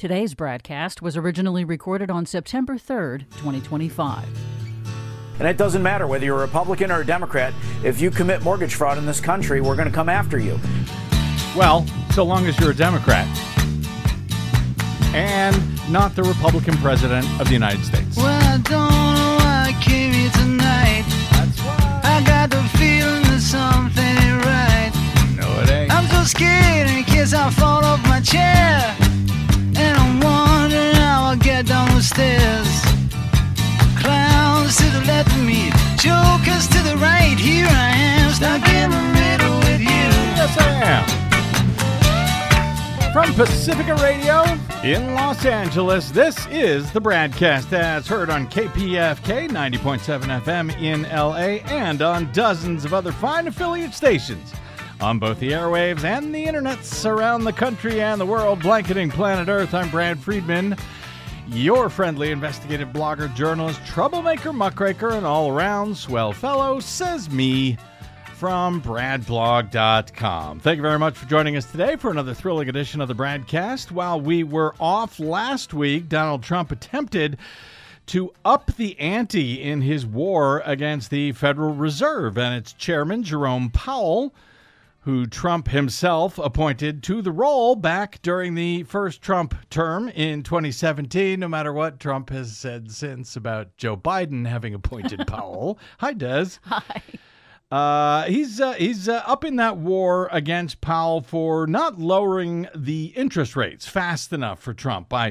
Today's broadcast was originally recorded on September 3rd, 2025. And it doesn't matter whether you're a Republican or a Democrat. If you commit mortgage fraud in this country, we're going to come after you. Well, so long as you're a Democrat and not the Republican president of the United States. Well, I don't know why I came here tonight. That's why. I got the feeling that something ain't right. No, it ain't. I'm so scared in case I fall off my chair. And I'm wondering how I'll get down the stairs. Clowns to the left of me, jokers to the right. Here I am, stuck in the middle with you. Yes, I am. From Pacifica Radio in Los Angeles, this is the broadcast that's heard on KPFK 90.7 FM in LA and on dozens of other fine affiliate stations on both the airwaves and the internets around the country and the world, blanketing planet Earth. I'm Brad Friedman, your friendly investigative blogger, journalist, troublemaker, muckraker, and all-around swell fellow, says me, from bradblog.com. Thank you very much for joining us today for another thrilling edition of the broadcast. While we were off last week, Donald Trump attempted to up the ante in his war against the Federal Reserve and its chairman, Jerome Powell, who Trump himself appointed to the role back during the first Trump term in 2017, no matter what Trump has said since about Joe Biden having appointed Powell. Hi, Des. Hi. He's up in that war against Powell for not lowering the interest rates fast enough for Trump by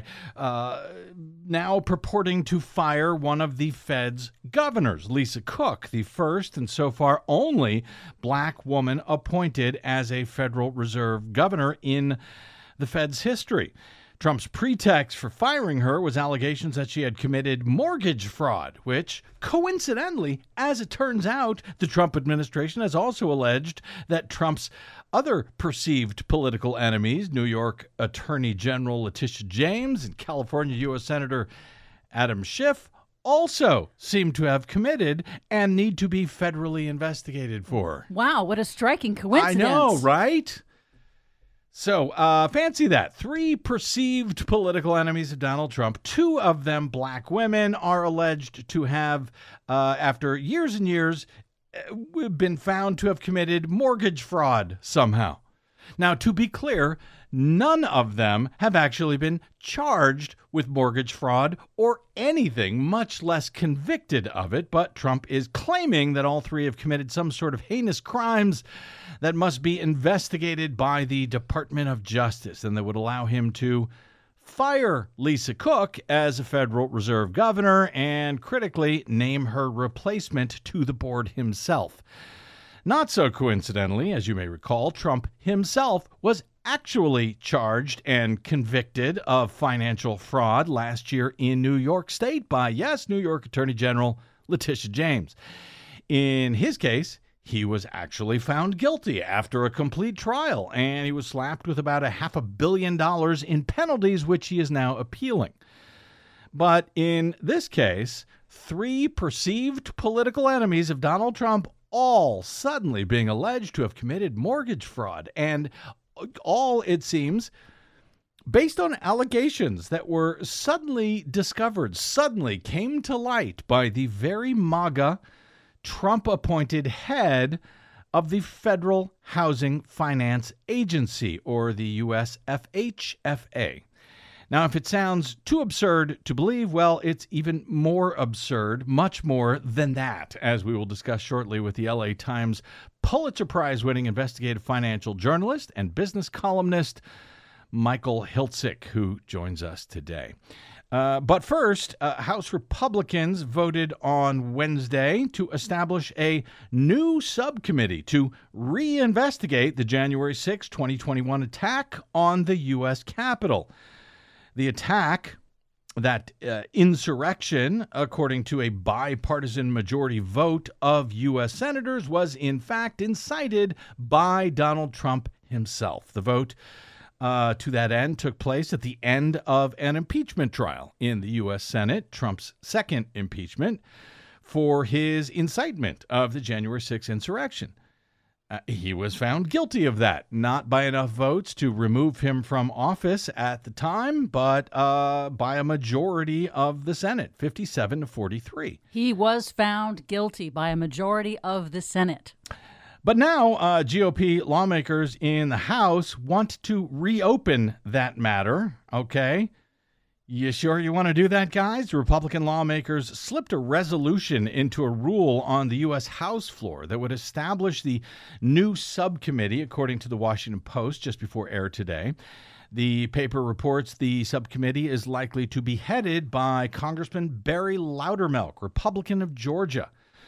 now purporting to fire one of the Fed's governors, Lisa Cook, the first and so far only black woman appointed as a Federal Reserve governor in the Fed's history. Trump's pretext for firing her was allegations that she had committed mortgage fraud, which, coincidentally, as it turns out, the Trump administration has also alleged that Trump's other perceived political enemies, New York Attorney General Letitia James and California U.S. Senator Adam Schiff, also seem to have committed and need to be federally investigated for. Wow, what a striking coincidence. I know, right? So, fancy that. 3 perceived political enemies of Donald Trump, 2 of them black women, are alleged to have, after years and years, been found to have committed mortgage fraud somehow. Now, to be clear, none of them have actually been charged with mortgage fraud or anything, much less convicted of it. But Trump is claiming that all 3 have committed some sort of heinous crimes that must be investigated by the Department of Justice and that would allow him to fire Lisa Cook as a Federal Reserve governor and, critically, name her replacement to the board himself. Not so coincidentally, as you may recall, Trump himself was actually charged and convicted of financial fraud last year in New York State by, yes, New York Attorney General Letitia James. In his case, he was actually found guilty after a complete trial, and he was slapped with about $500 million in penalties, which he is now appealing. But in this case, 3 perceived political enemies of Donald Trump all suddenly being alleged to have committed mortgage fraud, and all, it seems, based on allegations that were suddenly discovered, suddenly came to light by the very MAGA Trump-appointed head of the Federal Housing Finance Agency, or the US FHFA. Now, if it sounds too absurd to believe, well, it's even more absurd, much more than that, as we will discuss shortly with the LA Times Pulitzer Prize-winning investigative financial journalist and business columnist Michael Hiltzik, who joins us today. But first, House Republicans voted on Wednesday to establish a new subcommittee to reinvestigate the January 6, 2021 attack on the U.S. Capitol. The attack, that insurrection, according to a bipartisan majority vote of U.S. senators, was in fact incited by Donald Trump himself. The vote to that end took place at the end of an impeachment trial in the U.S. Senate, Trump's second impeachment, for his incitement of the January 6th insurrection. He was found guilty of that, not by enough votes to remove him from office at the time, but by a majority of the Senate, 57-43. He was found guilty by a majority of the Senate. But now GOP lawmakers in the House want to reopen that matter, okay? You sure you want to do that, guys? Republican lawmakers slipped a resolution into a rule on the U.S. House floor that would establish the new subcommittee, according to the Washington Post, just before air today. The paper reports the subcommittee is likely to be headed by Congressman Barry Loudermilk, Republican of Georgia.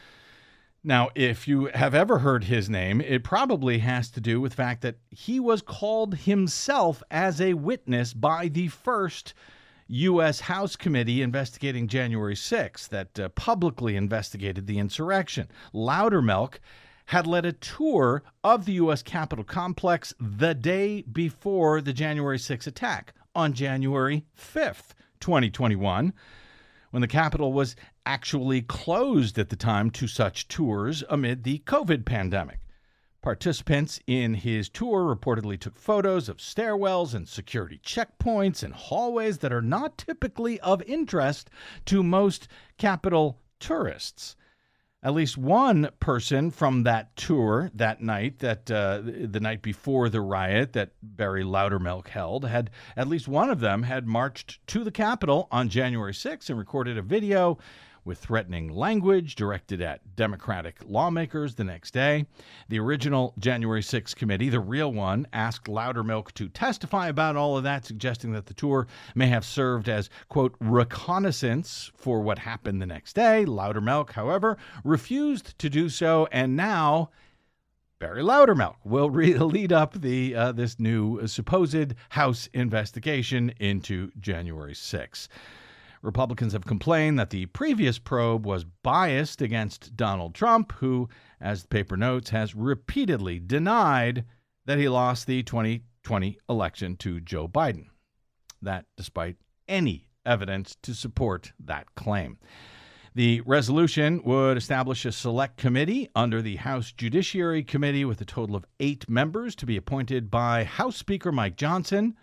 Now, if you have ever heard his name, it probably has to do with the fact that he was called himself as a witness by the first U.S. House committee investigating January 6th that publicly investigated the insurrection. Loudermilk had led a tour of the U.S. Capitol complex the day before the January 6th attack on January 5th, 2021, when the Capitol was actually closed at the time to such tours amid the COVID pandemic. Participants in his tour reportedly took photos of stairwells and security checkpoints and hallways that are not typically of interest to most Capitol tourists. At least one person from that tour that night, the night before the riot that Barry Loudermilk held, had at least one of them had marched to the Capitol on January 6th and recorded a video with threatening language directed at Democratic lawmakers the next day. The original January 6th committee, the real one, asked Loudermilk to testify about all of that, suggesting that the tour may have served as, quote, reconnaissance for what happened the next day. Loudermilk, however, refused to do so, and now Barry Loudermilk will lead up this new supposed House investigation into January 6th. Republicans have complained that the previous probe was biased against Donald Trump, who, as the paper notes, has repeatedly denied that he lost the 2020 election to Joe Biden. That despite any evidence to support that claim. The resolution would establish a select committee under the House Judiciary Committee with a total of 8 members to be appointed by House Speaker Mike Johnson,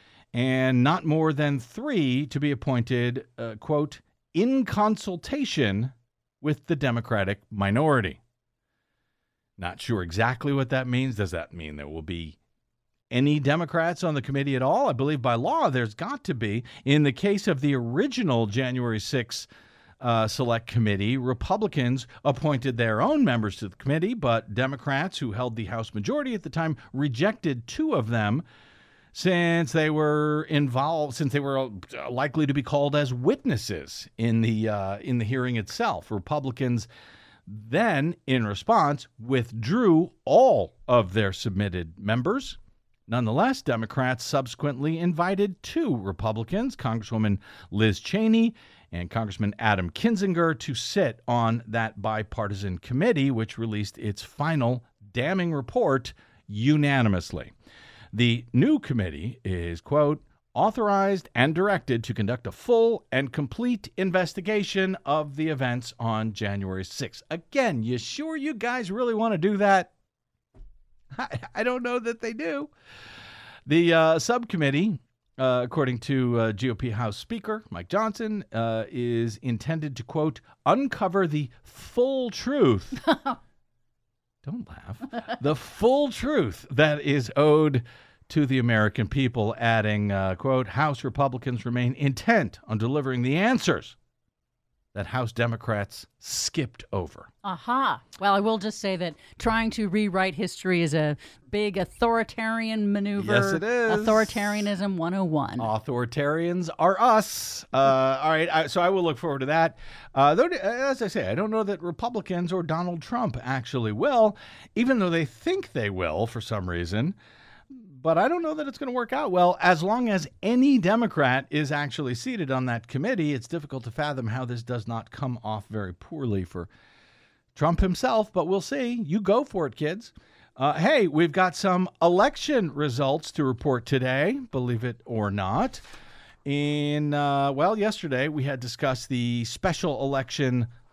and not more than 3 to be appointed, quote, in consultation with the Democratic minority. Not sure exactly what that means. Does that mean there will be any Democrats on the committee at all? I believe by law there's got to be. In the case of the original January 6th Select Committee, Republicans appointed their own members to the committee, but Democrats, who held the House majority at the time, rejected 2 of them, since they were likely to be called as witnesses in the hearing itself. Republicans then, in response, withdrew all of their submitted members. Nonetheless, Democrats subsequently invited 2 Republicans, Congresswoman Liz Cheney and Congressman Adam Kinzinger, to sit on that bipartisan committee, which released its final damning report unanimously. The new committee is, quote, authorized and directed to conduct a full and complete investigation of the events on January 6th. Again, you sure you guys really want to do that? I don't know that they do. The subcommittee, according to GOP House Speaker Mike Johnson, is intended to, quote, uncover the full truth. Don't laugh. The full truth that is owed to the American people, adding, quote, House Republicans remain intent on delivering the answers that House Democrats skipped over. Aha. Well, I will just say that trying to rewrite history is a big authoritarian maneuver. Yes, it is. Authoritarianism 101. Authoritarians are us. All right, so I will look forward to that. Though, as I say, I don't know that Republicans or Donald Trump actually will, even though they think they will for some reason. But I don't know that it's going to work out well. As long as any Democrat is actually seated on that committee, it's difficult to fathom how this does not come off very poorly for Trump himself. But we'll see. You go for it, kids. Hey, we've got some election results to report today, believe it or not. Yesterday we had discussed the special election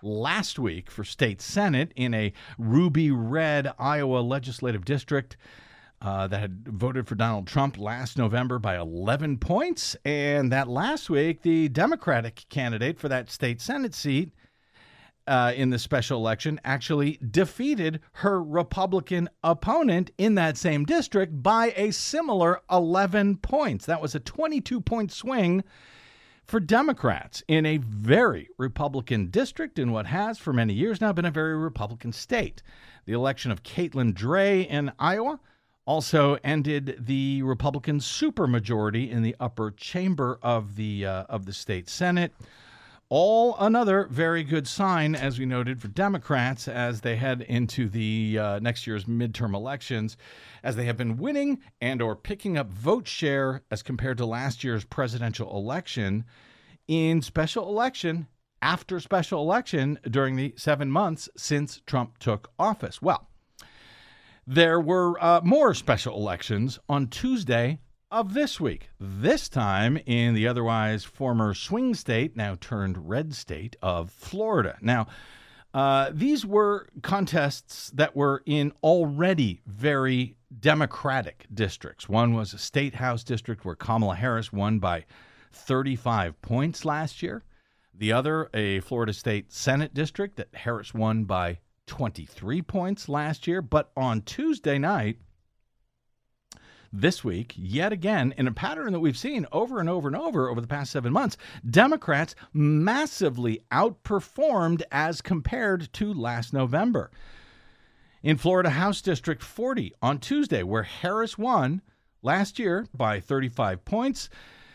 last week for state Senate in a ruby red Iowa legislative district that had voted for Donald Trump last November by 11 points. And that last week, the Democratic candidate for that state Senate seat in the special election actually defeated her Republican opponent in that same district by a similar 11 points. That was a 22-point swing for Democrats in a very Republican district in what has for many years now been a very Republican state. The election of Caitlin Dray in Iowa also ended the Republican supermajority in the upper chamber of the state Senate. All another very good sign, as we noted, for Democrats as they head into the next year's midterm elections, as they have been winning and or picking up vote share as compared to last year's presidential election in special election after special election during the 7 months since Trump took office. Well, there were more special elections on Tuesday of this week, this time in the otherwise former swing state, now turned red state of Florida. Now, these were contests that were in already very Democratic districts. One was a state house district where Kamala Harris won by 35 points last year. The other, a Florida State Senate district that Harris won by 23 points last year. But on Tuesday night, this week, yet again, in a pattern that we've seen over and over and over the past 7 months, Democrats massively outperformed as compared to last November. In Florida House District 40 on Tuesday, where Harris won last year by 35 points,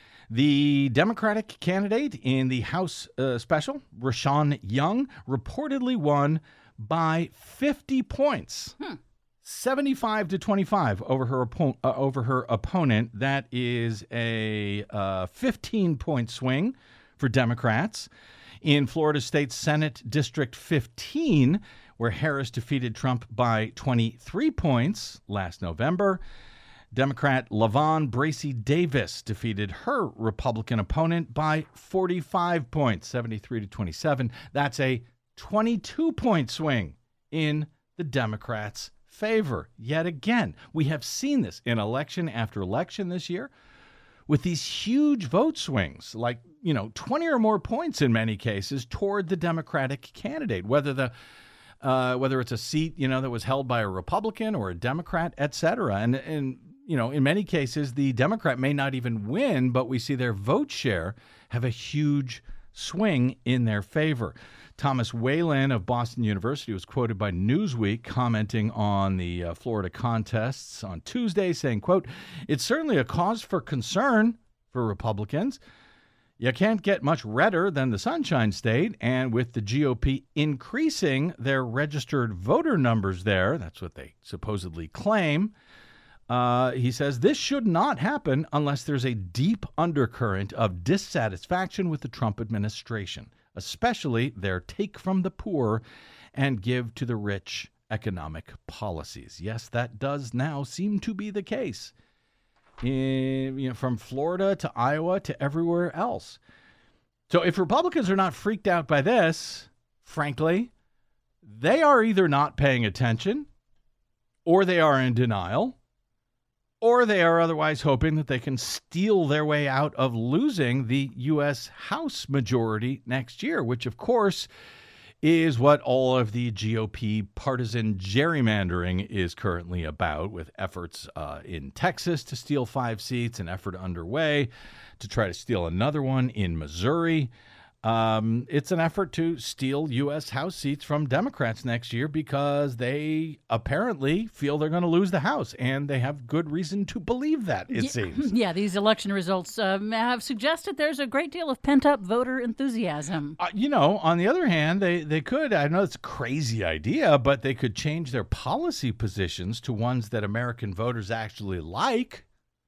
the Democratic candidate in the House special, Rashawn Young, reportedly won by 50 points. 75 to 25 over her opponent. That is a 15-point swing for Democrats. In Florida State Senate District 15, where Harris defeated Trump by 23 points last November, Democrat LaVon Bracey Davis defeated her Republican opponent by 45 points, 73 to 27. That's a 22-point swing in the Democrats' favor. Yet again, we have seen this in election after election this year with these huge vote swings, like, 20 or more points in many cases toward the Democratic candidate, whether it's a seat, that was held by a Republican or a Democrat, et cetera. And in many cases, the Democrat may not even win, but we see their vote share have a huge swing in their favor. Thomas Whalen of Boston University was quoted by Newsweek commenting on the Florida contests on Tuesday, saying, quote, "It's certainly a cause for concern for Republicans. You can't get much redder than the Sunshine State, and with the GOP increasing their registered voter numbers there," that's what they supposedly claim, he says, "this should not happen unless there's a deep undercurrent of dissatisfaction with the Trump administration, especially their take from the poor and give to the rich economic policies." Yes, that does now seem to be the case. From Florida to Iowa to everywhere else. So if Republicans are not freaked out by this, frankly, they are either not paying attention, or they are in denial, or they are otherwise hoping that they can steal their way out of losing the U.S. House majority next year, which, of course, is what all of the GOP partisan gerrymandering is currently about, with efforts in Texas to steal 5 seats, an effort underway to try to steal another one in Missouri. It's an effort to steal U.S. House seats from Democrats next year because they apparently feel they're going to lose the House, and they have good reason to believe that, it seems. Yeah, these election results have suggested there's a great deal of pent-up voter enthusiasm. On the other hand, they could, I know it's a crazy idea, but they could change their policy positions to ones that American voters actually like.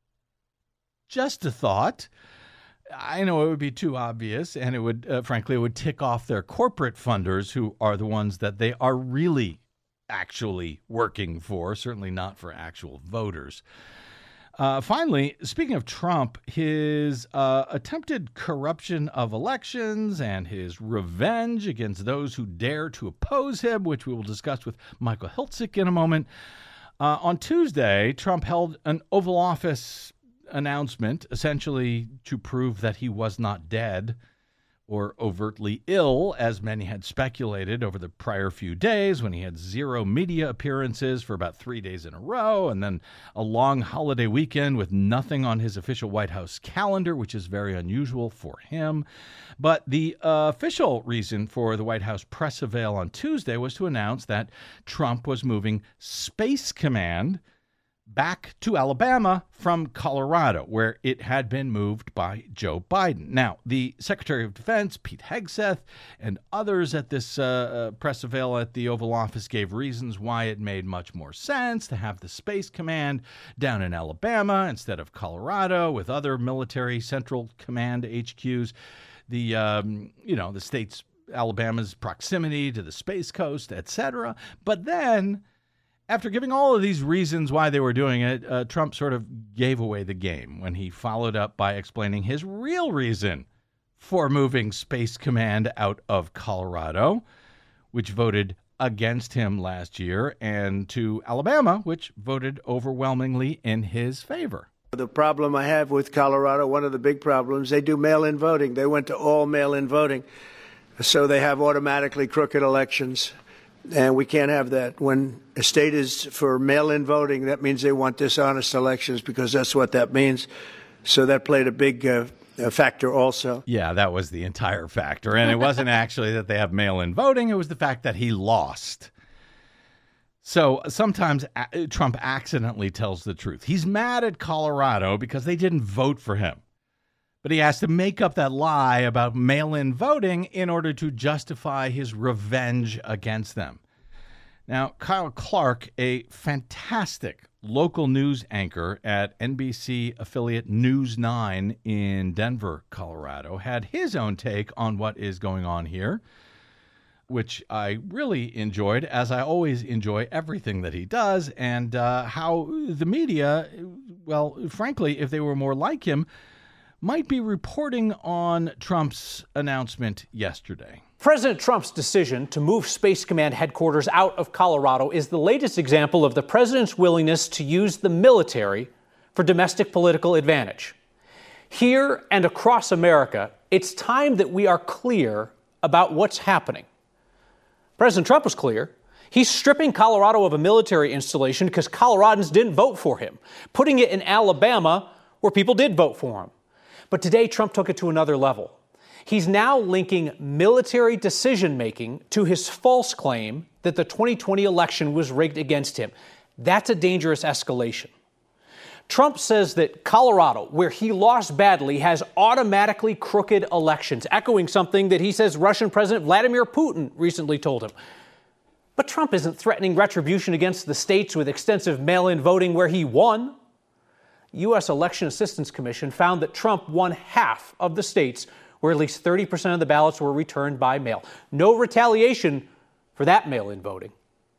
Just a thought. I know it would be too obvious, and it would, frankly, it would tick off their corporate funders, who are the ones that they are really actually working for, certainly not for actual voters. Finally, speaking of Trump, his attempted corruption of elections and his revenge against those who dare to oppose him, which we will discuss with Michael Hiltzik in a moment. On Tuesday, Trump held an Oval Office announcement, essentially to prove that he was not dead or overtly ill, as many had speculated over the prior few days, when he had 0 media appearances for about 3 days in a row, and then a long holiday weekend with nothing on his official White House calendar, which is very unusual for him. But the official reason for the White House press avail on Tuesday was to announce that Trump was moving Space Command back to Alabama from Colorado, where it had been moved by Joe Biden. Now, the Secretary of Defense, Pete Hegseth, and others at this press avail at the Oval Office gave reasons why it made much more sense to have the Space Command down in Alabama instead of Colorado with other military central command HQs. The state's Alabama's proximity to the Space Coast, etc. But then, after giving all of these reasons why they were doing it, Trump sort of gave away the game when he followed up by explaining his real reason for moving Space Command out of Colorado, which voted against him last year, and to Alabama, which voted overwhelmingly in his favor. The problem I have with Colorado, one of the big problems, they do mail-in voting. They went to all mail-in voting. So they have automatically crooked elections. And we can't have that. When a state is for mail-in voting, that means they want dishonest elections, because that's what that means. So that played a big factor also. Yeah, that was the entire factor. And it wasn't actually that they have mail-in voting. It was the fact that he lost. So sometimes Trump accidentally tells the truth. He's mad at Colorado because they didn't vote for him. But he has to make up that lie about mail-in voting in order to justify his revenge against them. Now, Kyle Clark, a fantastic local news anchor at NBC affiliate News 9 in Denver, Colorado, had his own take on what is going on here, which I really enjoyed, as I always enjoy everything that he does, and how the media, well, frankly, if they were more like him, might be reporting on Trump's announcement yesterday. President Trump's decision to move Space Command headquarters out of Colorado is the latest example of the president's willingness to use the military for domestic political advantage. Here and across America, it's time that we are clear about what's happening. President Trump was clear. He's stripping Colorado of a military installation because Coloradans didn't vote for him, putting it in Alabama where people did vote for him. But today, Trump took it to another level. He's now linking military decision-making to his false claim that the 2020 election was rigged against him. That's a dangerous escalation. Trump says that Colorado, where he lost badly, has automatically crooked elections, echoing something that he says Russian President Vladimir Putin recently told him. But Trump isn't threatening retribution against the states with extensive mail-in voting where he won. U.S. Election Assistance Commission found that Trump won half of the states where at least 30% of the ballots were returned by mail. No retaliation for that mail-in voting.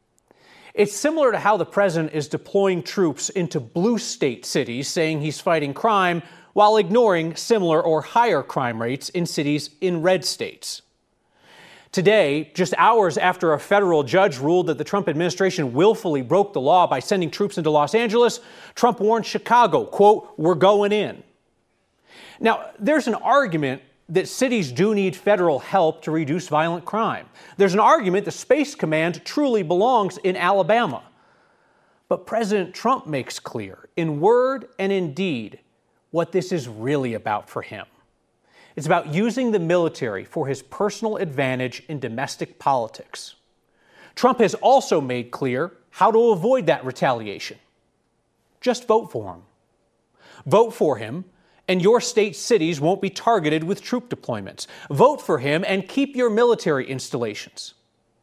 It's similar to how the president is deploying troops into blue state cities, saying he's fighting crime, while ignoring similar or higher crime rates in cities in red states. Today, just hours after a federal judge ruled that the Trump administration willfully broke the law by sending troops into Los Angeles, Trump warned Chicago, quote, "We're going in." Now, there's an argument that cities do need federal help to reduce violent crime. There's an argument the Space Command truly belongs in Alabama. But President Trump makes clear, in word and in deed, what this is really about for him. It's about using the military for his personal advantage in domestic politics. Trump has also made clear how to avoid that retaliation. Just vote for him. Vote for him, and your state's cities won't be targeted with troop deployments. Vote for him and keep your military installations.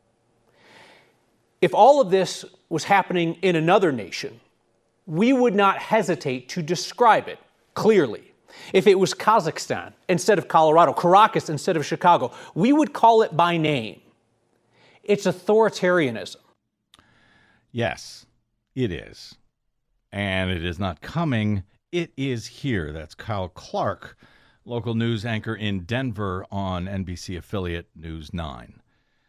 If all of this was happening in another nation, we would not hesitate to describe it clearly. If it was Kazakhstan instead of Colorado, Caracas instead of Chicago, we would call it by name. It's authoritarianism. Yes, it is. And it is not coming, it is here. That's Kyle Clark, local news anchor in Denver on NBC affiliate News 9.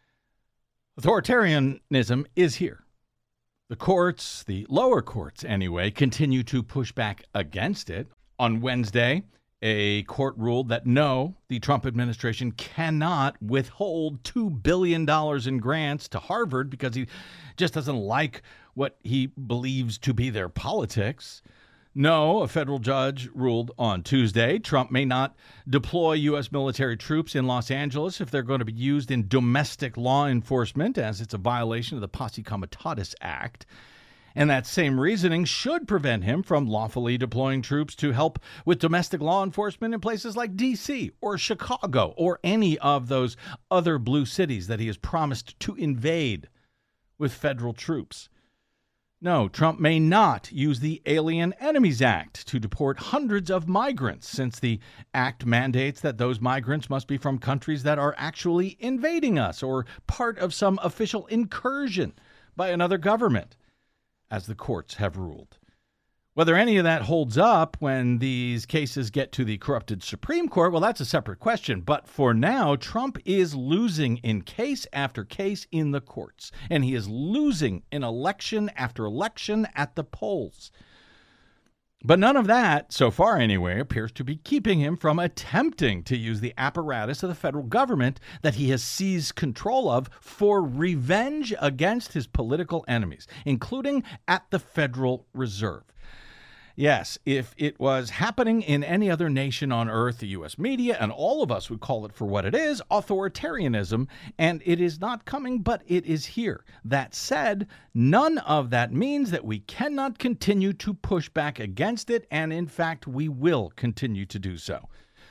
Authoritarianism is here. The courts, the lower courts anyway, continue to push back against it. On Wednesday, a court ruled that no, the Trump administration cannot withhold $2 billion in grants to Harvard because he just doesn't like what he believes to be their politics. No, a federal judge ruled on Tuesday Trump may not deploy U.S. military troops in Los Angeles if they're going to be used in domestic law enforcement, as it's a violation of the Posse Comitatus Act. And that same reasoning should prevent him from lawfully deploying troops to help with domestic law enforcement in places like D.C. or Chicago or any of those other blue cities that he has promised to invade with federal troops. No, Trump may not use the Alien Enemies Act to deport hundreds of migrants, since the act mandates that those migrants must be from countries that are actually invading us or part of some official incursion by another government, as the courts have ruled. Whether any of that holds up when these cases get to the corrupted Supreme Court, well, that's a separate question. But for now, Trump is losing in case after case in the courts, and he is losing in election after election at the polls. But none of that, so far anyway, appears to be keeping him from attempting to use the apparatus of the federal government that he has seized control of for revenge against his political enemies, including at the Federal Reserve. Yes, if it was happening in any other nation on earth, the U.S. media and all of us would call it for what it is, authoritarianism, and it is not coming, but it is here. That said, none of that means that we cannot continue to push back against it, and in fact, we will continue to do so.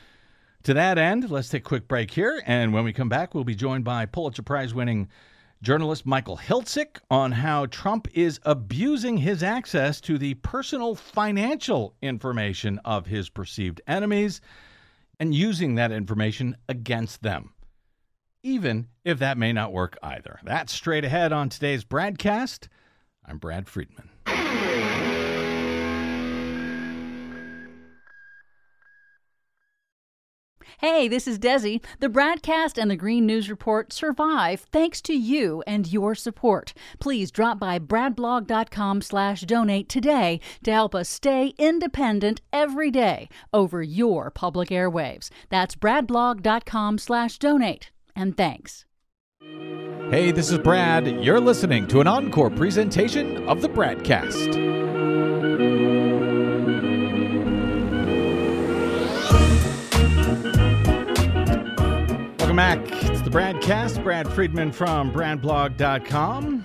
To that end, let's take a quick break here, and when we come back, we'll be joined by Pulitzer Prize-winning journalist Michael Hiltzik on how Trump is abusing his access to the personal financial information of his perceived enemies and using that information against them, even if that may not work either. That's straight ahead on today's BradCast. I'm Brad Friedman. Hey, this is Desi. The BradCast and the Green News Report survive thanks to you and your support. Please drop by bradblog.com/donate today to help us stay independent every day over your public airwaves. That's bradblog.com/donate. And thanks. Hey, this is Brad. You're listening to an encore presentation of the BradCast. Welcome back. It's the BradCast. Brad Friedman from bradblog.com.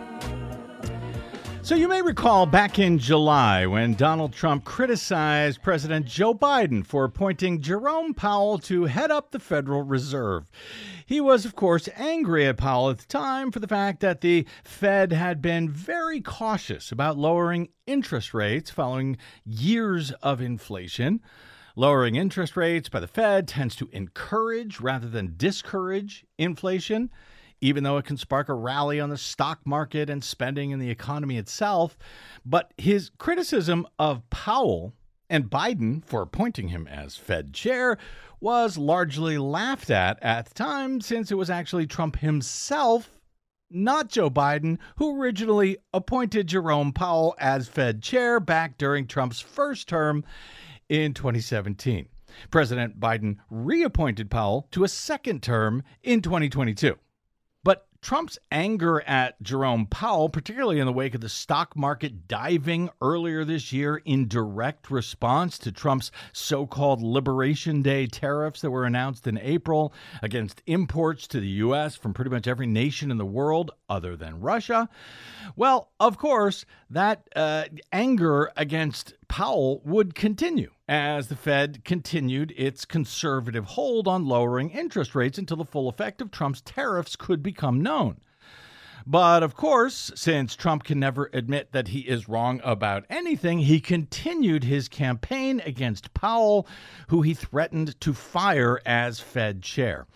So you may recall back in July when Donald Trump criticized President Joe Biden for appointing Jerome Powell to head up the Federal Reserve. He was, of course, angry at Powell at the time for the fact that the Fed had been very cautious about lowering interest rates following years of inflation. Lowering interest rates by the Fed tends to encourage rather than discourage inflation, even though it can spark a rally on the stock market and spending in the economy itself. But his criticism of Powell and Biden for appointing him as Fed chair was largely laughed at the time, since it was actually Trump himself, not Joe Biden, who originally appointed Jerome Powell as Fed chair back during Trump's first term in 2017. President Biden reappointed Powell to a second term in 2022. But Trump's anger at Jerome Powell, particularly in the wake of the stock market diving earlier this year in direct response to Trump's so-called Liberation Day tariffs that were announced in April against imports to the U.S. from pretty much every nation in the world other than Russia. Well, of course, that anger against Powell would continue as the Fed continued its conservative hold on lowering interest rates until the full effect of Trump's tariffs could become known. But of course, since Trump can never admit that he is wrong about anything, he continued his campaign against Powell, who he threatened to fire as Fed chair.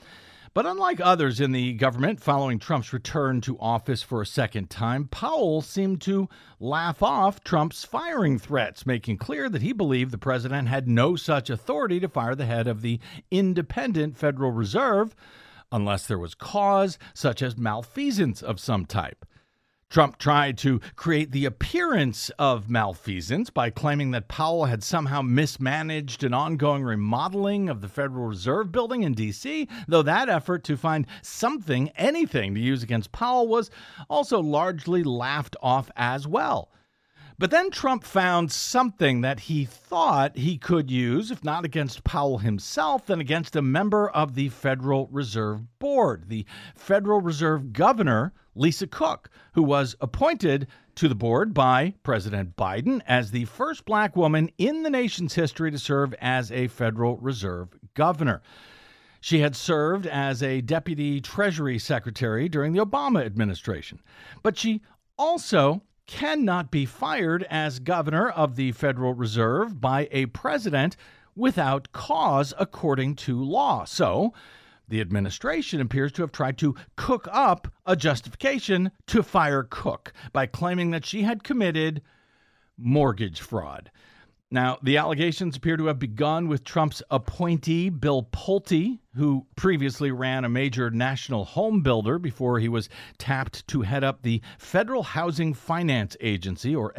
But unlike others in the government following Trump's return to office for a second time, Powell seemed to laugh off Trump's firing threats, making clear that he believed the president had no such authority to fire the head of the independent Federal Reserve unless there was cause, such as malfeasance of some type. Trump tried to create the appearance of malfeasance by claiming that Powell had somehow mismanaged an ongoing remodeling of the Federal Reserve building in D.C., though that effort to find anything to use against Powell was also largely laughed off as well. But then Trump found something that he thought he could use, if not against Powell himself, then against a member of the Federal Reserve Board, the Federal Reserve Governor, Lisa Cook, who was appointed to the board by President Biden as the first black woman in the nation's history to serve as a Federal Reserve governor. She had served as a deputy Treasury secretary during the Obama administration, but she also cannot be fired as governor of the Federal Reserve by a president without cause according to law. So the administration appears to have tried to cook up a justification to fire Cook by claiming that she had committed mortgage fraud. Now, the allegations appear to have begun with Trump's appointee, Bill Pulte, who previously ran a major national home builder before he was tapped to head up the Federal Housing Finance Agency, or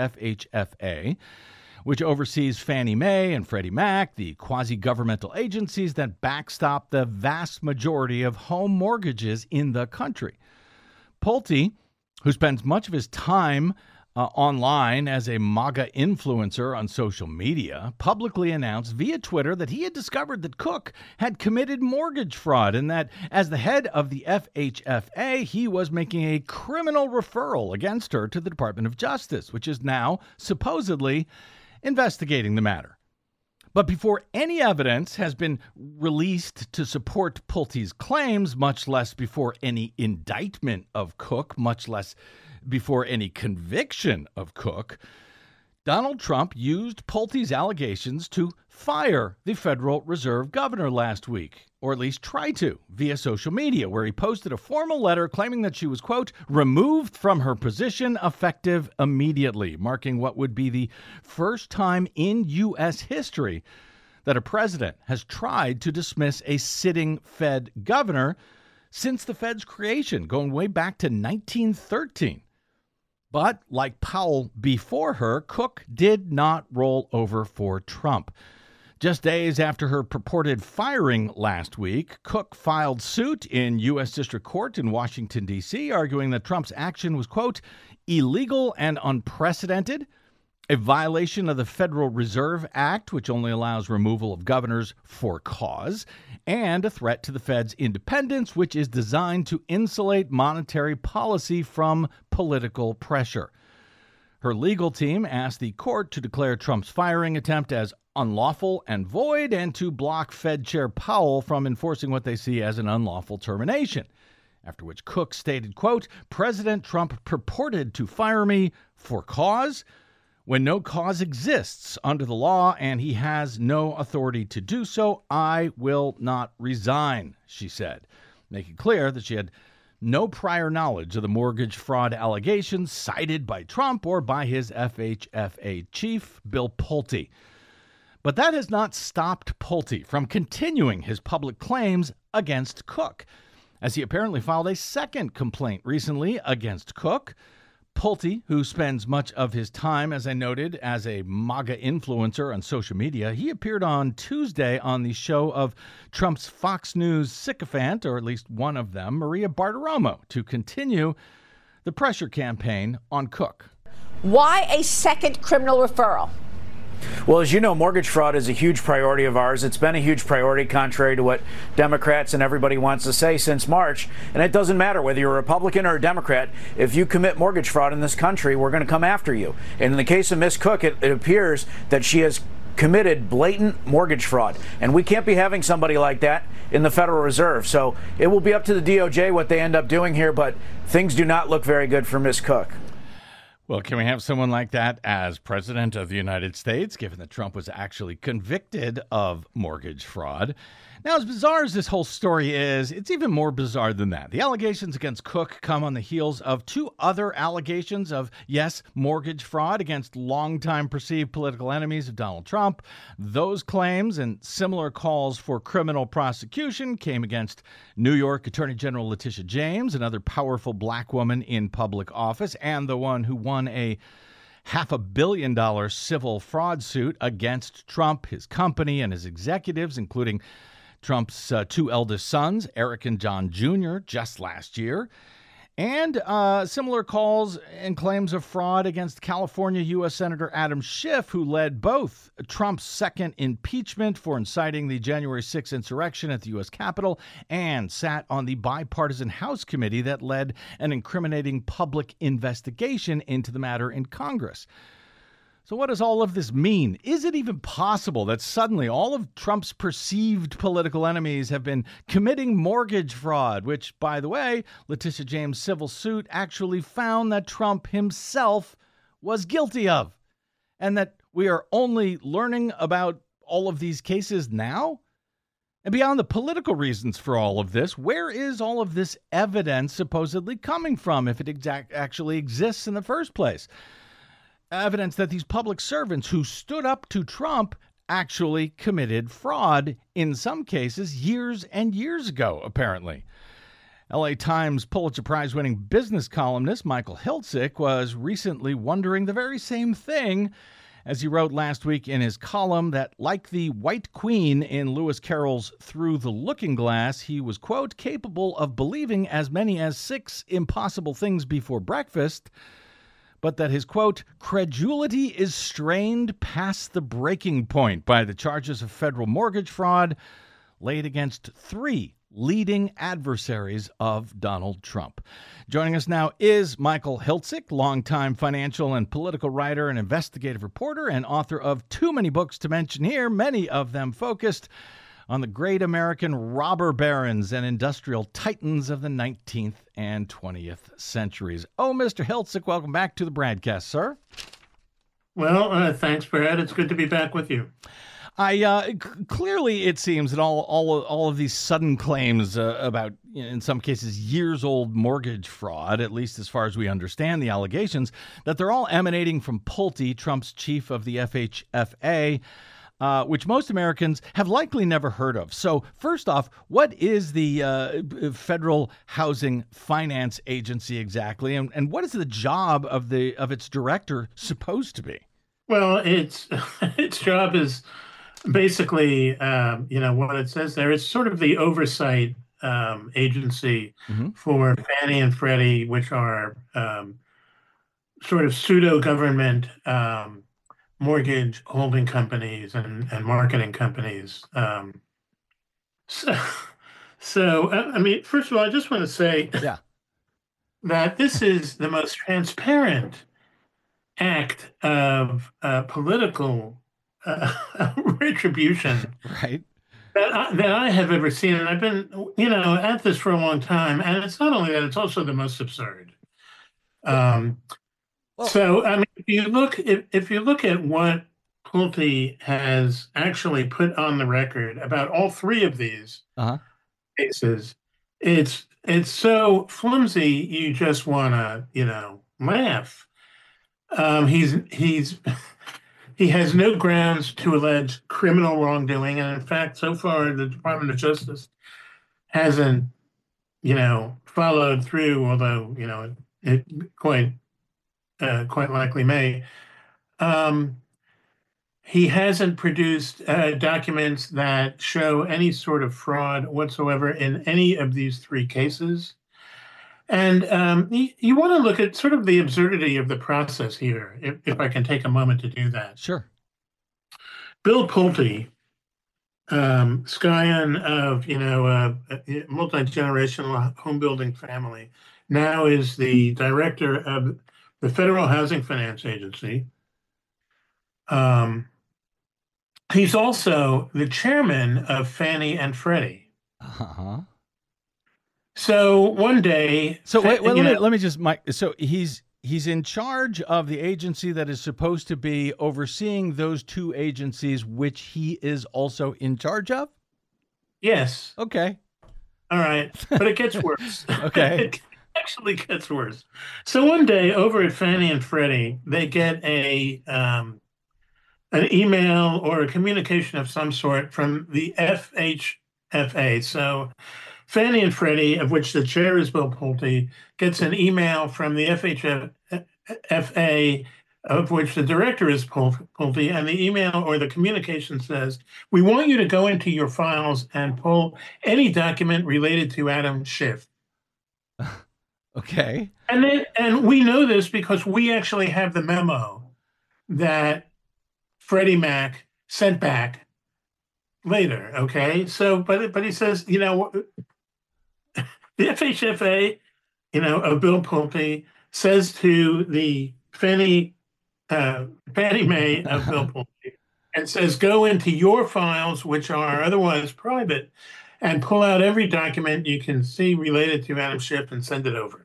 FHFA, which oversees Fannie Mae and Freddie Mac, the quasi-governmental agencies that backstop the vast majority of home mortgages in the country. Pulte, who spends much of his time online as a MAGA influencer on social media, publicly announced via Twitter that he had discovered that Cook had committed mortgage fraud and that as the head of the FHFA, he was making a criminal referral against her to the Department of Justice, which is now supposedly investigating the matter. But before any evidence has been released to support Pulte's claims, much less before any indictment of Cook, much less before any conviction of Cook, Donald Trump used Pulte's allegations to fire the Federal Reserve governor last week, or at least try to, via social media, where he posted a formal letter claiming that she was, quote, removed from her position effective immediately, marking what would be the first time in U.S. history that a president has tried to dismiss a sitting Fed governor since the Fed's creation, going way back to 1913. But like Powell before her, Cook did not roll over for Trump. Just days after her purported firing last week, Cook filed suit in U.S. District Court in Washington, D.C., arguing that Trump's action was, quote, illegal and unprecedented, a violation of the Federal Reserve Act, which only allows removal of governors for cause, and a threat to the Fed's independence, which is designed to insulate monetary policy from political pressure. Her legal team asked the court to declare Trump's firing attempt as unlawful and void and to block Fed Chair Powell from enforcing what they see as an unlawful termination. After which Cook stated, quote, President Trump purported to fire me for cause when no cause exists under the law and he has no authority to do so. I will not resign, she said, making clear that she had no prior knowledge of the mortgage fraud allegations cited by Trump or by his FHFA chief, Bill Pulte. But that has not stopped Pulte from continuing his public claims against Cook, as he apparently filed a second complaint recently against Cook. Pulte, who spends much of his time, as I noted, as a MAGA influencer on social media, he appeared on Tuesday on the show of Trump's Fox News sycophant, or at least one of them, Maria Bartiromo, to continue the pressure campaign on Cook. Why a second criminal referral? Well, as you know, mortgage fraud is a huge priority of ours. It's been a huge priority, contrary to what Democrats and everybody wants to say, since March. And it doesn't matter whether you're a Republican or a Democrat. If you commit mortgage fraud in this country, we're going to come after you. And in the case of Miss Cook, it appears that she has committed blatant mortgage fraud. And we can't be having somebody like that in the Federal Reserve. So it will be up to the DOJ what they end up doing here. But things do not look very good for Miss Cook. Well, can we have someone like that as president of the United States, given that Trump was actually convicted of mortgage fraud? Now, as bizarre as this whole story is, it's even more bizarre than that. The allegations against Cook come on the heels of two other allegations of, yes, mortgage fraud against longtime perceived political enemies of Donald Trump. Those claims and similar calls for criminal prosecution came against New York Attorney General Letitia James, another powerful black woman in public office, and the one who won a $500 million civil fraud suit against Trump, his company, and his executives, including Trump's two eldest sons, Eric and John Jr., just last year. And similar calls and claims of fraud against California U.S. Senator Adam Schiff, who led both Trump's second impeachment for inciting the January 6th insurrection at the U.S. Capitol and sat on the bipartisan House committee that led an incriminating public investigation into the matter in Congress. So what does all of this mean? Is it even possible that suddenly all of Trump's perceived political enemies have been committing mortgage fraud, which, by the way, Letitia James' civil suit actually found that Trump himself was guilty of, and that we are only learning about all of these cases now? And beyond the political reasons for all of this, where is all of this evidence supposedly coming from if it actually exists in the first place? Evidence that these public servants who stood up to Trump actually committed fraud, in some cases years and years ago, apparently. LA Times Pulitzer Prize-winning business columnist Michael Hiltzik was recently wondering the very same thing, as he wrote last week in his column that, like the White Queen in Lewis Carroll's Through the Looking Glass, he was, quote, capable of believing as many as 6 impossible things before breakfast, but that his, quote, credulity is strained past the breaking point by the charges of federal mortgage fraud laid against 3 leading adversaries of Donald Trump. Joining us now is Michael Hiltzik, longtime financial and political writer and investigative reporter and author of too many books to mention here, many of them focused on the great American robber barons and industrial titans of the 19th and 20th centuries. Oh, Mr. Hiltzik, welcome back to the BradCast, sir. Well, thanks, Brad. It's good to be back with you. Clearly, it seems that all of these sudden claims about, in some cases, years-old mortgage fraud, at least as far as we understand the allegations, that they're all emanating from Pulte, Trump's chief of the FHFA, which most Americans have likely never heard of. So first off, what is the Federal Housing Finance Agency exactly, and what is the job of its director supposed to be? Well, its job is basically, what it says there. It's sort of the oversight agency for Fannie and Freddie, which are sort of pseudo-government mortgage holding companies and marketing companies. So I mean, first of all, I just want to say that this is the most transparent act of political retribution that I have ever seen. And I've been, at this for a long time. And it's not only that, it's also the most absurd. So, I mean, if you look at what Pulte has actually put on the record about all 3 of these cases, it's so flimsy you just want to, laugh. He has no grounds to allege criminal wrongdoing, and in fact, so far the Department of Justice hasn't, followed through, although it quite likely may. He hasn't produced documents that show any sort of fraud whatsoever in any of these 3 cases. And you want to look at sort of the absurdity of the process here, if I can take a moment to do that. Sure. Bill Pulte, scion of, a multi-generational home building family, now is the director of the Federal Housing Finance Agency. He's also the chairman of Fannie and Freddie. So one day, let me just, Mike. So he's He's in charge of the agency that is supposed to be overseeing those two agencies, which he is also in charge of? Yes. Okay. All right. But it gets worse. Okay. It actually gets worse. So one day over at Fannie and Freddie, they get an email or a communication of some sort from the FHFA. So Fannie and Freddie, of which the chair is Bill Pulte, gets an email from the FHFA, of which the director is Pulte, and the email or the communication says, "We want you to go into your files and pull any document related to Adam Schiff." Okay. And we know this because we actually have the memo that Freddie Mac sent back later. Okay, so but he says, the FHFA, of Bill Pulte says to the Fannie Mae of Bill Pulte and says, go into your files, which are otherwise private, and pull out every document you can see related to Adam Schiff and send it over.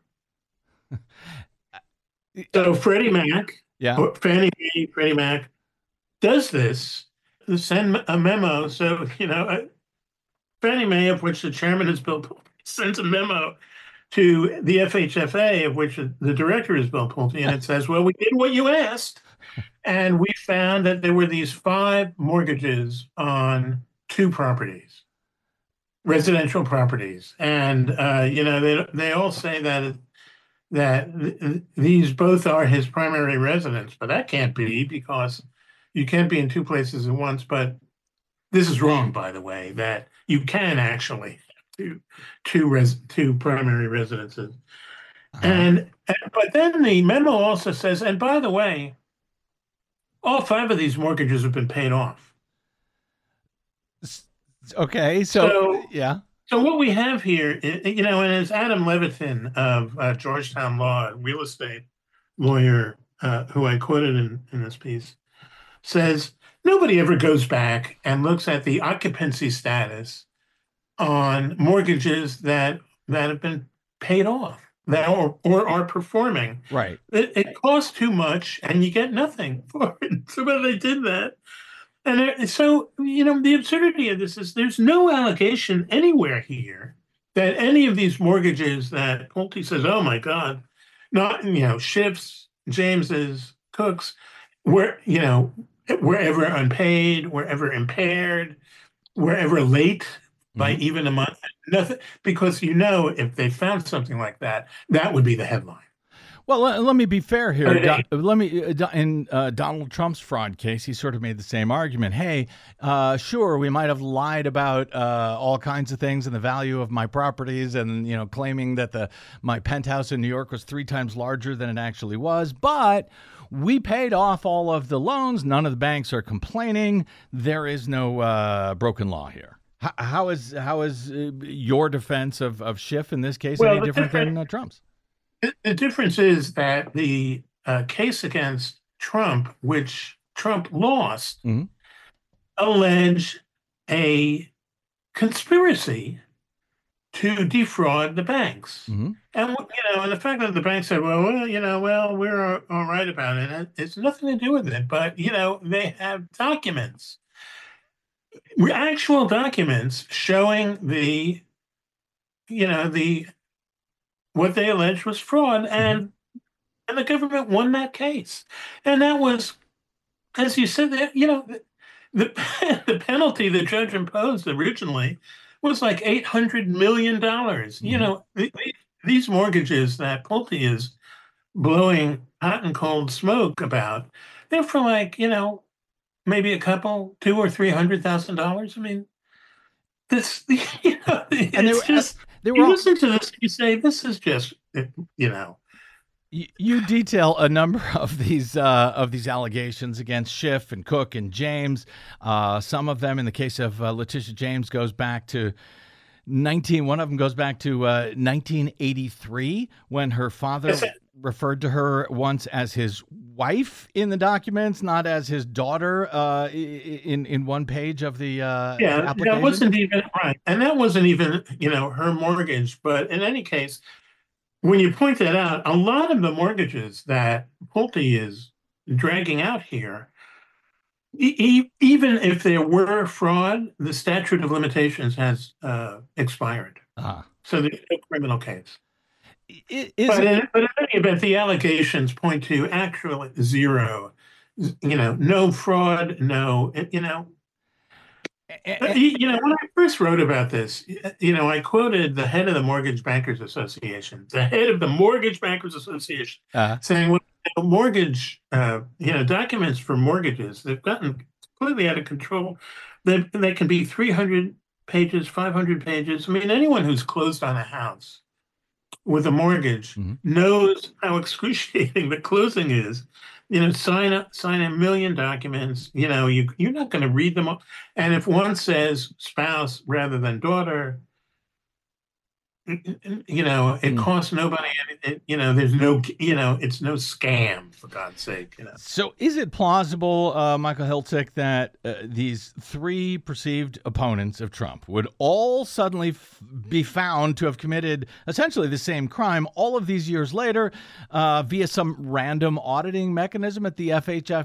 So Freddie Mac, Fannie Mae, Freddie Mac does this, send a memo. So, Fannie Mae, of which the chairman is Bill Pulte, sends a memo to the FHFA, of which the director is Bill Pulte, and it says, well, we did what you asked, and we found that there were these 5 mortgages on 2 properties, residential properties. And, they all say that these both are his primary residence, but that can't be because you can't be in 2 places at once. But this is wrong, by the way, that you can actually have two primary residences. But then the memo also says, and by the way, all 5 of these mortgages have been paid off. Okay, so yeah. So what we have here, and as Adam Levitin of Georgetown Law, a real estate lawyer who I quoted in this piece, says, nobody ever goes back and looks at the occupancy status on mortgages that have been paid off or are performing. Right. It costs too much and you get nothing for it. So when they did that, and so, the absurdity of this is there's no allegation anywhere here that any of these mortgages that Pulte says, oh my God, not, Schiff's, James's, Cook's, were ever unpaid, were ever impaired, were ever late by even a month. Nothing, because if they found something like that, that would be the headline. Well, let me be fair here. In Donald Trump's fraud case, he sort of made the same argument. Hey, sure, we might have lied about all kinds of things and the value of my properties, and claiming that my penthouse in New York was 3 times larger than it actually was, but we paid off all of the loans. None of the banks are complaining. There is no broken law here. How is your defense of Schiff in this case any different than Trump's? The difference is that the case against Trump, which Trump lost, alleged a conspiracy to defraud the banks. And the fact that the bank said, well, we're all right about it, it's nothing to do with it. But they have documents, actual documents showing what they alleged was fraud, and the government won that case. And that was, as you said, the penalty the judge imposed originally was like $800 million. These mortgages that Pulte is blowing hot and cold smoke about, they're for maybe a couple, $200,000 or $300,000. I mean, this, it's just. You listen to this, you say, this is just, You detail a number of these allegations against Schiff and Cook and James. Some of them, in the case of Letitia James, goes back to one of them goes back to 1983, when her father referred to her once as his wife in the documents, not as his daughter in one page of the application. That wasn't even right. And that wasn't even, her mortgage. But in any case, when you point that out, a lot of the mortgages that Pulte is dragging out here, even if there were fraud, the statute of limitations has expired. So there's no criminal case. But in any event, the allegations point to actually zero. No fraud, no. When I first wrote about this, I quoted the head of the Mortgage Bankers Association, saying, well, mortgage, documents for mortgages, they've gotten completely out of control. They can be 300 pages, 500 pages. I mean, anyone who's closed on a house with a mortgage knows how excruciating the closing is. Sign a million documents. You're not going to read them all. And if one says spouse rather than daughter, it costs nobody. There's no, it's no scam, for God's sake. So is it plausible, Michael Hiltzik, that these three perceived opponents of Trump would all suddenly be found to have committed essentially the same crime all of these years later via some random auditing mechanism at the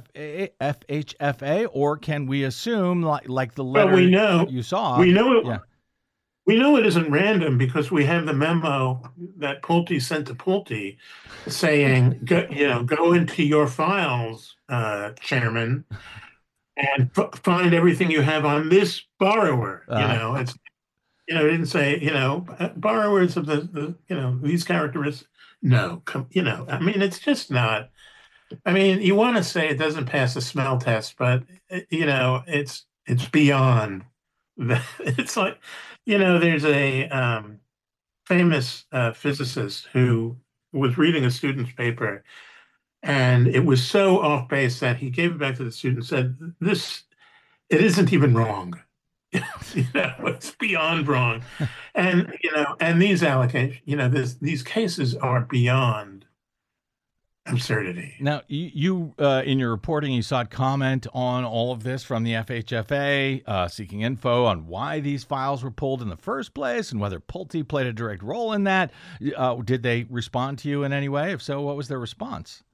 FHFA? Or can we assume, like the letter you saw? We know it isn't random because we have the memo that Pulte sent to Pulte saying, go into your files, Chairman, and find everything you have on this borrower. It didn't say, borrowers of the these characteristics. No, I mean, it's just not. I mean, you want to say it doesn't pass the smell test, but it's beyond that. It's like. There's a famous physicist who was reading a student's paper, and it was so off base that he gave it back to the student and said, it isn't even wrong. It's beyond wrong. And, and these allegations, these cases are beyond absurdity. Now, you in your reporting, you sought comment on all of this from the FHFA, seeking info on why these files were pulled in the first place and whether Pulte played a direct role in that. Did they respond to you in any way? If so, what was their response?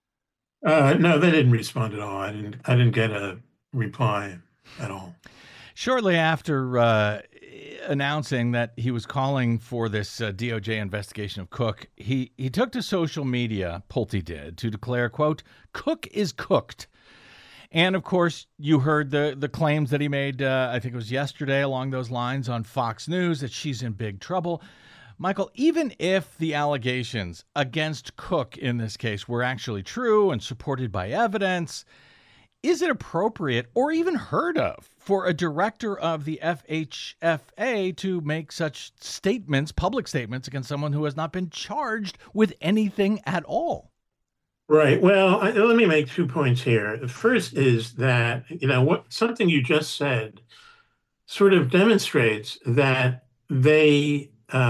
No, they didn't respond at all. I didn't get a reply at all. Shortly after announcing that he was calling for this DOJ investigation of Cook, he took to social media, Pulte did, to declare, quote, "Cook is cooked." And of course, you heard the claims that he made, I think it was yesterday, along those lines on Fox News, that she's in big trouble. Michael, even if the allegations against Cook in this case were actually true and supported by evidence, is it appropriate or even heard of for a director of the FHFA to make such statements, public statements, against someone who has not been charged with anything at all? Right. Well, let me make 2 points here. The first is that, something you just said sort of demonstrates that they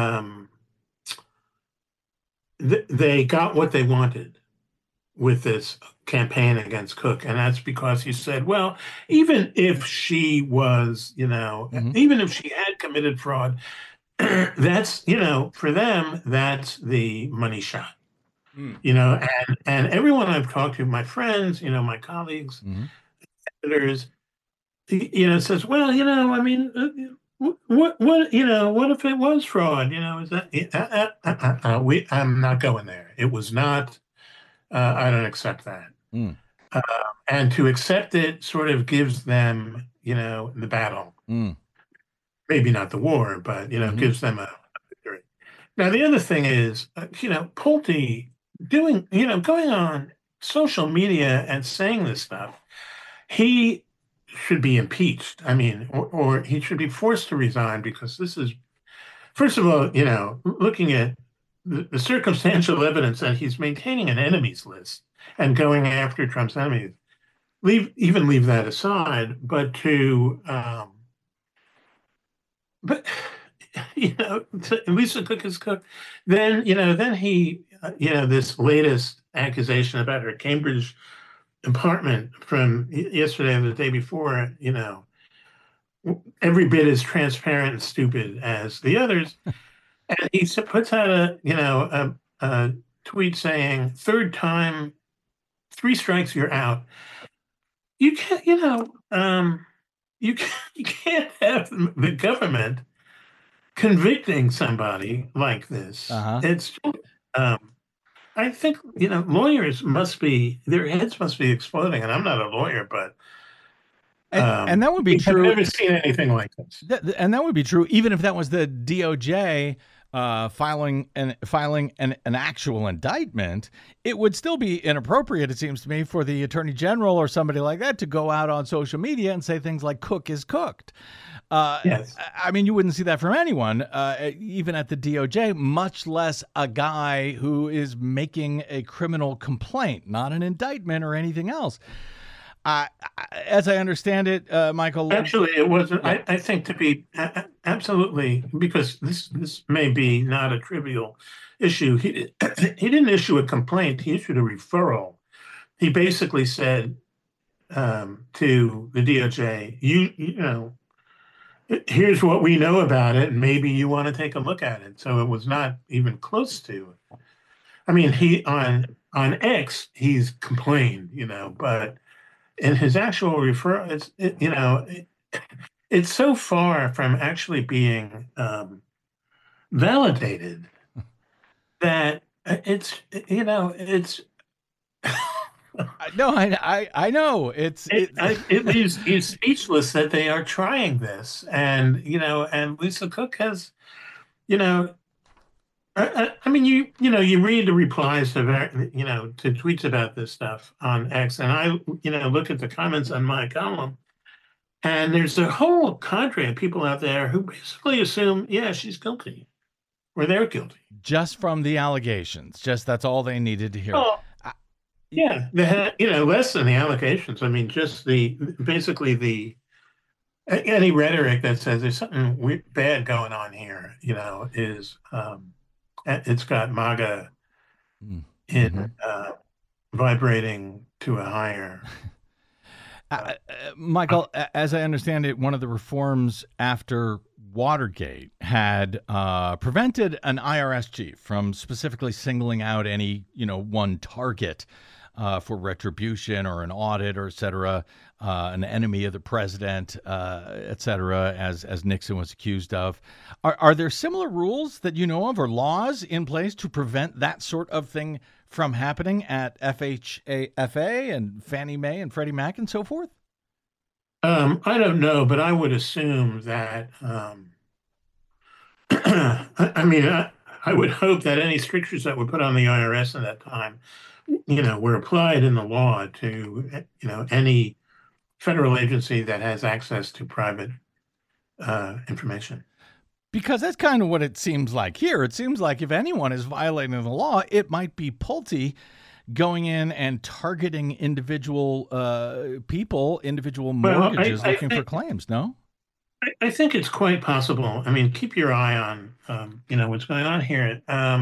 got what they wanted with this campaign against Cook. And that's because he said, well, even if she was, even if she had committed fraud, that's, for them, that's the money shot. And everyone I've talked to, my friends, my colleagues, editors, says, well, I mean, what if it was fraud? Is that, I'm not going there. It was not. I don't accept that. And to accept it sort of gives them, the battle. Maybe not the war, but, gives them a victory. Now, the other thing is, Pulte going on social media and saying this stuff, he should be impeached. I mean, or he should be forced to resign, because this is, first of all, looking at the circumstantial evidence that he's maintaining an enemies list and going after Trump's enemies, leave that aside, but Lisa Cook is Cook. Then he, this latest accusation about her Cambridge apartment from yesterday and the day before, every bit as transparent and stupid as the others. And he puts out tweet saying, third time, 3 strikes, you're out. You can't, you can't have the government convicting somebody like this. It's, I think, lawyers their heads must be exploding. And I'm not a lawyer, but and that would be true. I've never seen anything like this. And that would be true even if that was the DOJ filing an actual indictment. It would still be inappropriate, it seems to me, for the Attorney General or somebody like that to go out on social media and say things like "cook is cooked." Yes. I mean, you wouldn't see that from anyone, even at the DOJ, much less a guy who is making a criminal complaint, not an indictment or anything else. As I understand it, Michael. Actually, it wasn't. I think to be absolutely, because this may be not a trivial issue. He didn't issue a complaint. He issued a referral. He basically said to the DOJ, you know, here's what we know about it, and maybe you want to take a look at it. So it was not even close to. I mean, he on X, he's complained, but in his actual referral, it's so far from actually being validated that it's. No, I know it leaves you speechless that they are trying this, and Lisa Cook has, I mean, you read the replies to tweets about this stuff on X, and I look at the comments on my column, and there's a whole cadre of people out there who basically assume, she's guilty, or they're guilty, just from the allegations. Just that's all they needed to hear. Oh, yeah, less than the allegations. I mean, just basically any rhetoric that says there's something bad going on here, is it's got MAGA in vibrating to a higher. Michael, as I understand it, one of the reforms after Watergate had prevented an IRS chief from specifically singling out any, one target for retribution or an audit or et cetera, an enemy of the president, et cetera, as Nixon was accused of. Are there similar rules that you know of or laws in place to prevent that sort of thing from happening at FHFA and Fannie Mae and Freddie Mac and so forth? I don't know, but I would assume that, I would hope that any strictures that were put on the IRS at that time, were applied in the law to, any federal agency that has access to private information. Because that's kind of what it seems like here. It seems like if anyone is violating the law, it might be Pulte going in and targeting individual people, individual mortgages looking for claims, no? I think it's quite possible. I mean, keep your eye on, what's going on here.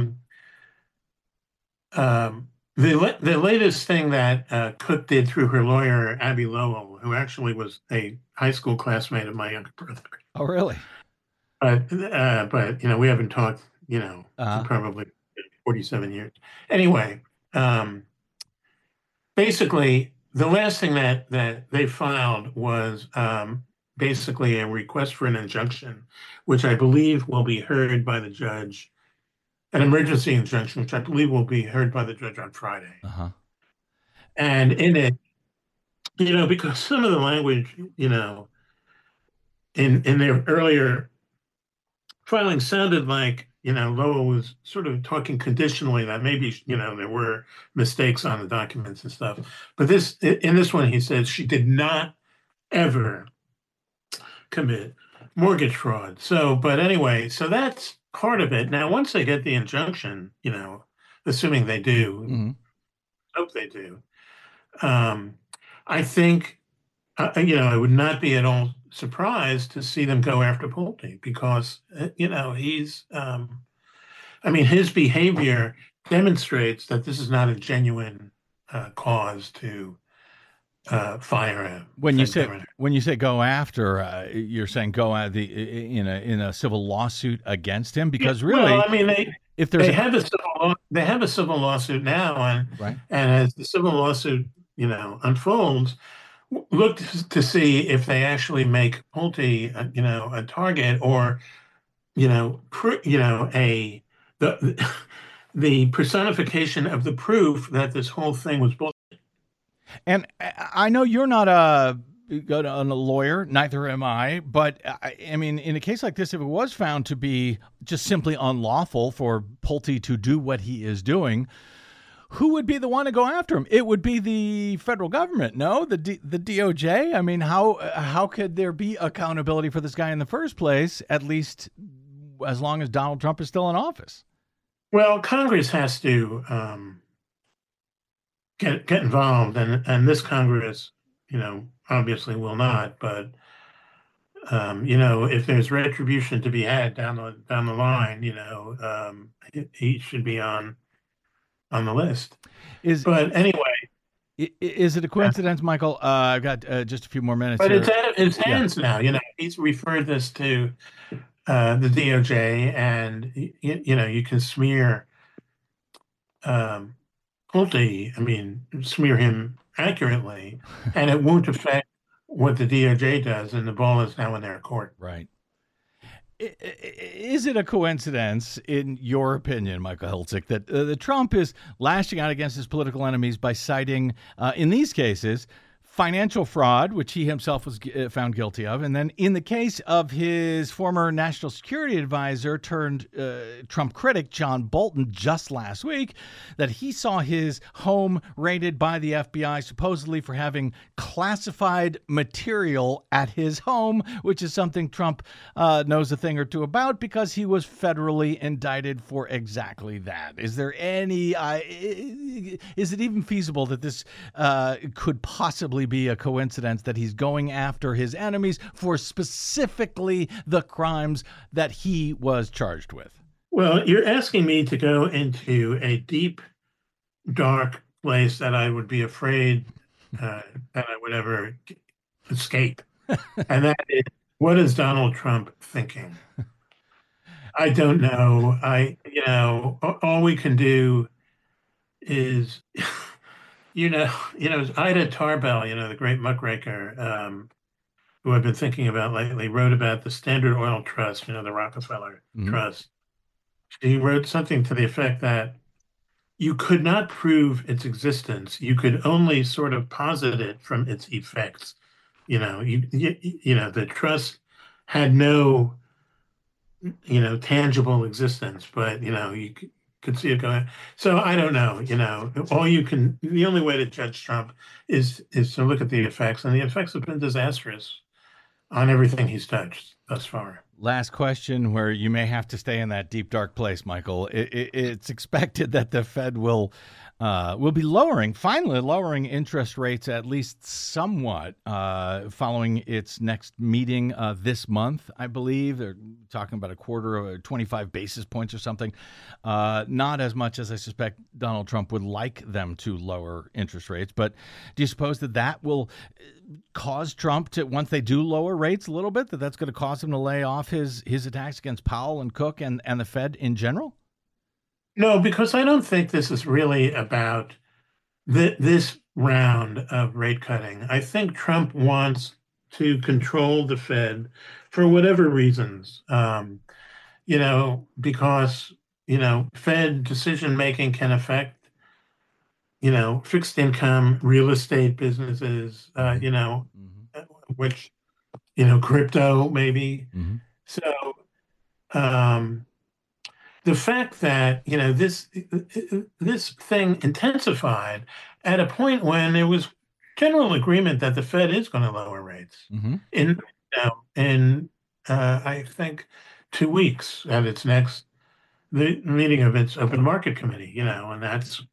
The latest thing that Cook did through her lawyer, Abby Lowell, who actually was a high school classmate of my younger brother. Oh, really? But we haven't talked, for probably 47 years. Anyway, basically, the last thing that they filed was basically a request for an injunction, which I believe will be heard by the judge. An emergency injunction, which I believe will be heard by the judge on Friday. And in it, because some of the language, in their earlier filing sounded like, Lowell was sort of talking conditionally that maybe, there were mistakes on the documents and stuff. But in this one, he says she did not ever commit mortgage fraud. But anyway, so that's part of it. Now, once they get the injunction, assuming they do, hope they do, I think, I would not be at all surprised to see them go after Pulte because, he's, his behavior demonstrates that this is not a genuine cause to fire him. When you say go after, you're saying go at in a civil lawsuit against him because really, well, if they have a civil they have a civil lawsuit now, and Right. and as the civil lawsuit unfolds, look to see if they actually make Pulte a target, or a the the personification of the proof that this whole thing was bullshit. And I know you're not a lawyer, neither am I, but I mean, in a case like this, if it was found to be just simply unlawful for Pulte to do what he is doing, who would be the one to go after him? It would be the federal government, no? The DOJ? I mean, how could there be accountability for this guy in the first place, at least as long as Donald Trump is still in office? Well, Congress has to get involved, and this Congress, obviously will not. But if there's retribution to be had down the line, he should be on the list. But anyway, is it a coincidence, Michael? I've got just a few more minutes. But here. it's out of his hands now. He's referred this to the DOJ, and you can smear Pulte. I mean, smear him accurately, and it won't affect what the DOJ does, and the ball is now in their court. Right. Is it a coincidence, in your opinion, Michael Hiltzik, that Trump is lashing out against his political enemies by citing, in these cases, financial fraud, which he himself was found guilty of, and then in the case of his former national security advisor turned Trump critic, John Bolton, just last week, that he saw his home raided by the FBI supposedly for having classified material at his home, which is something Trump knows a thing or two about because he was federally indicted for exactly that. Is there any, is it even feasible that this could possibly be a coincidence that he's going after his enemies for specifically the crimes that he was charged with? Well, you're asking me to go into a deep, dark place that I would be afraid that I would ever escape. And that is, what is Donald Trump thinking? I don't know. All we can do is Ida Tarbell, the great muckraker, who I've been thinking about lately, wrote about the Standard Oil Trust, the Rockefeller Trust. She wrote something to the effect that you could not prove its existence. You could only sort of posit it from its effects. The trust had no, tangible existence, but, you could see it going. So I don't know, the only way to judge Trump is to look at the effects, and the effects have been disastrous on everything he's touched thus far. Last question, where you may have to stay in that deep, dark place, Michael. It's expected that the Fed will be finally lowering interest rates at least somewhat following its next meeting this month, I believe. They're talking about a quarter of 25 basis points or something. Not as much as I suspect Donald Trump would like them to lower interest rates. But do you suppose that will cause Trump to, once they do lower rates a little bit, that's going to cause him to lay off his attacks against Powell and Cook and the Fed in general? No, because I don't think this is really about this round of rate cutting. I think Trump wants to control the Fed for whatever reasons, because, Fed decision making can affect, fixed income, real estate businesses, which, crypto maybe. Mm-hmm. So, the fact that this thing intensified at a point when there was general agreement that the Fed is going to lower rates in I think 2 weeks at its next meeting of its open market committee, and that's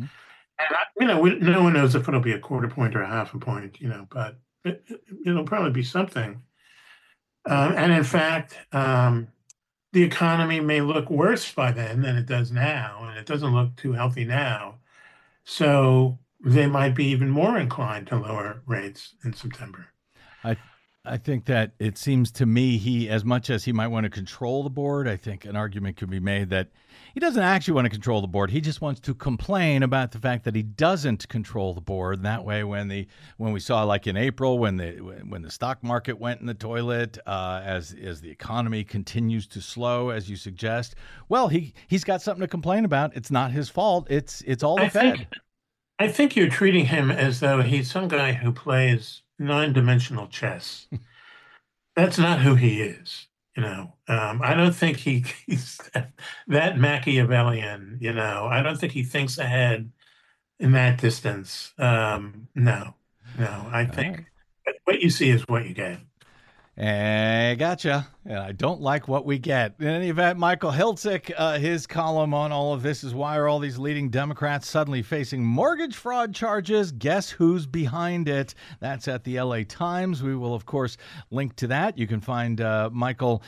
no one knows if it'll be a quarter point or a half a point, but it'll probably be something. And in fact, the economy may look worse by then than it does now, and it doesn't look too healthy now. So they might be even more inclined to lower rates in September. I think that it seems to me he, as much as he might want to control the board, I think an argument could be made that he doesn't actually want to control the board. He just wants to complain about the fact that he doesn't control the board. And that way, when we saw, like in April, when the stock market went in the toilet, as the economy continues to slow, as you suggest, well, he's got something to complain about. It's not his fault. It's all the Fed. I think you're treating him as though he's some guy who plays 9-dimensional chess. That's not who he is. I don't think he's that Machiavellian. I don't think he thinks ahead in that distance. No. I think what you see is what you get. Gotcha. And I don't like what we get. In any event, Michael Hiltzik, his column on all of this is why are all these leading Democrats suddenly facing mortgage fraud charges? Guess who's behind it? That's at the LA Times. We will, of course, link to that. You can find Michael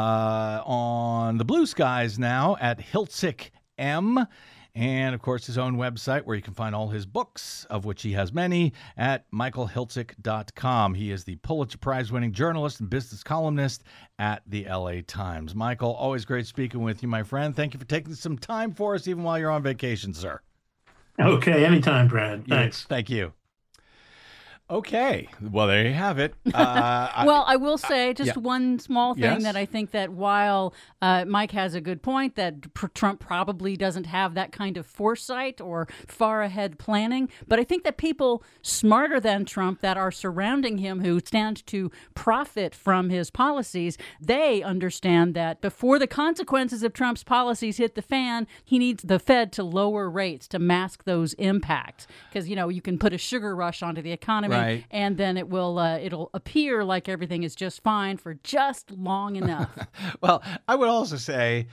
on the Blue Skies now at Hiltzik M. And, of course, his own website where you can find all his books, of which he has many, at michaelhiltzik.com. He is the Pulitzer Prize-winning journalist and business columnist at the LA Times. Michael, always great speaking with you, my friend. Thank you for taking some time for us, even while you're on vacation, sir. Okay, anytime, Brad. Thanks. Thank you. Okay. Well, there you have it. I will say just one small thing that I think that while Mike has a good point that Trump probably doesn't have that kind of foresight or far ahead planning, but I think that people smarter than Trump that are surrounding him who stand to profit from his policies, they understand that before the consequences of Trump's policies hit the fan, he needs the Fed to lower rates to mask those impacts. Because, you can put a sugar rush onto the economy. Right. And then it'll appear like everything is just fine for just long enough. Well, I would also say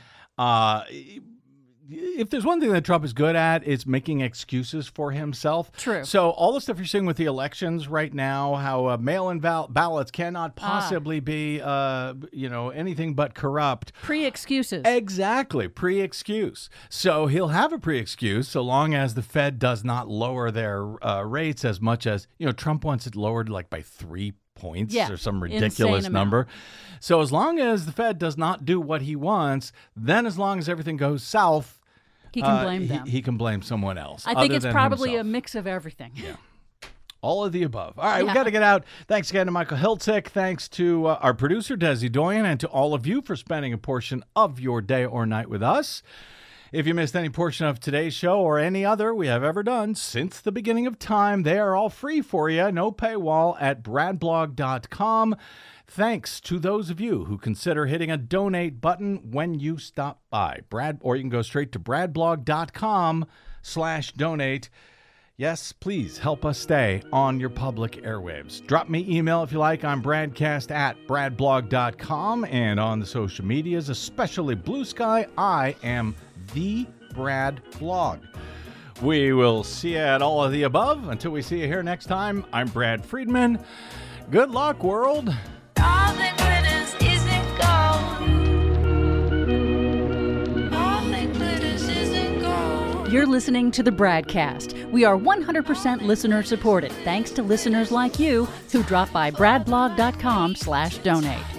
if there's one thing that Trump is good at, it's making excuses for himself. True. So all the stuff you're seeing with the elections right now, how mail-in ballots cannot possibly be, anything but corrupt. Pre-excuses. Exactly. Pre-excuse. So he'll have a pre-excuse so long as the Fed does not lower their rates as much as, Trump wants it lowered like by 3 points or some ridiculous number. So as long as the Fed does not do what he wants, then as long as everything goes south, he can blame them. He can blame someone else. I think it's probably a mix of everything. Yeah. All of the above. All right, we got to get out. Thanks again to Michael Hiltzik. Thanks to our producer, Desi Doyen, and to all of you for spending a portion of your day or night with us. If you missed any portion of today's show or any other we have ever done since the beginning of time, they are all free for you. No paywall at bradblog.com. Thanks to those of you who consider hitting a donate button when you stop by. Or you can go straight to bradblog.com/donate. Yes, please help us stay on your public airwaves. Drop me email if you like. I'm bradcast@bradblog.com. And on the social medias, especially Blue Sky, I am The Brad Blog. We will see you at all of the above. Until we see you here next time, I'm Brad Friedman. Good luck, world. All that glitters isn't gold. All that glitters isn't gold. You're listening to the Bradcast. We are 100% listener supported, thanks to listeners like you who drop by bradblog.com/donate.